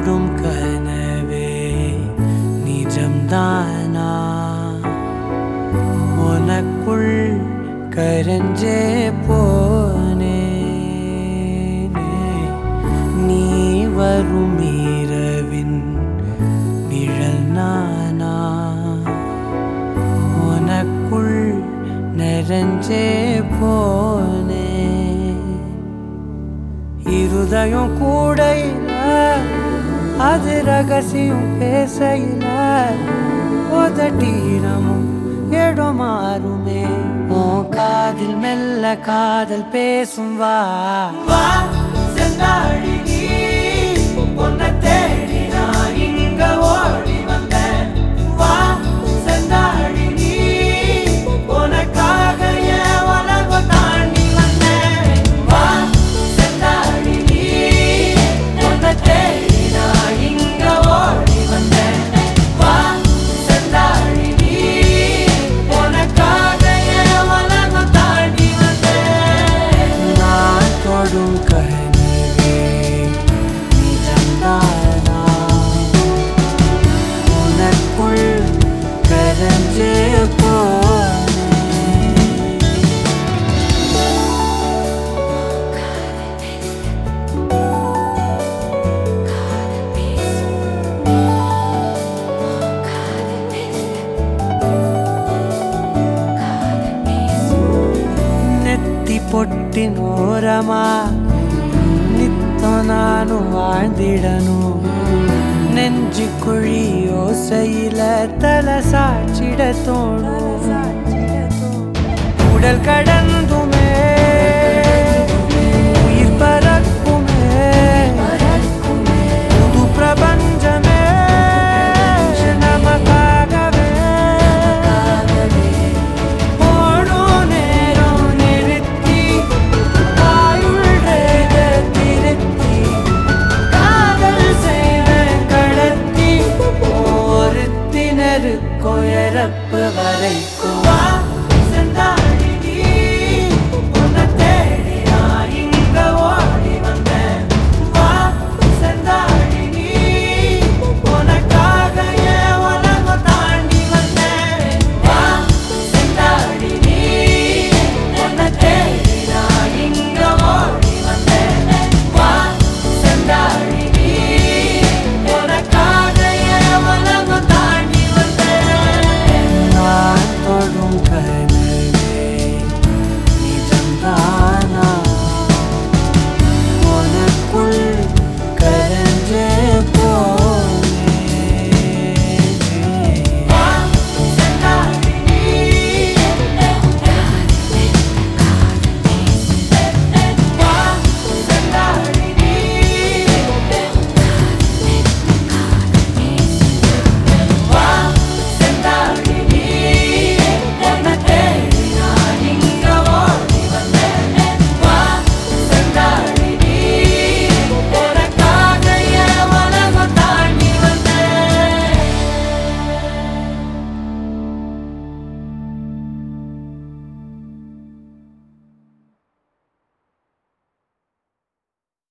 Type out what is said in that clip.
தொடும் கனவே நிஜம்தானா உனக்குள் கரஞ்சே போனே நீ வரும் இரவின் நிழல் நானா உனக்குள் நிறைஞ்சே போனே இருதயம் கூடையில அது ரகசியம் பேசையில உதட்டீரமும் இடம் மாறுமே உன் காதில் மெல்ல காதல் பேசும் வா வா செந்தாழி நீ உன்னை தேடி நான் இங்க ஓடி வந்தேன் வா செந்தாழி நீ உனக்காக என் உலகம் தாண்டி வந்தேன் வா செந்தாழி நீ உன்னை தேடி நான் இங்க ஓடி வந்தேன் வா செந்தாழி நீ உனக்காக என் உலகம் தாண்டி வந்தேன் நான் தொடும் கனவே நிஜம்தானா உனக்குள் கரஞ்சே பொட்டின் ஓரமா நித்தம் நானும் வாழ்ந்திடணும் நெஞ்சு குழி யோசையில தலை சாச்சிட தோணும் உடல் கடந்து